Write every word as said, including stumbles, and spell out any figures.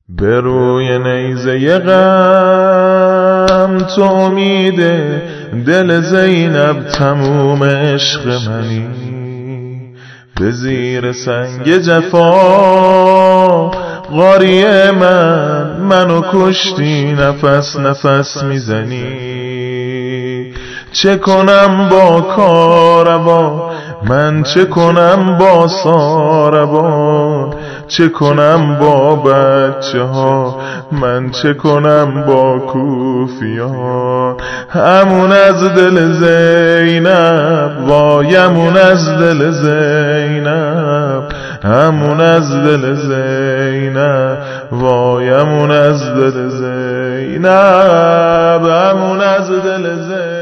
به روی نیزه غم تو امیده دل زینب تموم عشق منی، به زیر سنگ جفا غاری من منو کشتی، نفس نفس میزنی. چه کنم با کاروان من، چه کنم با ساربان، چه کنم با بچه ها من، چه کنم با کوفیان. همون از دل زینب وایمون از دل زینب، همون از دل زینب وایمون از دل زینب، همون از دل زینب.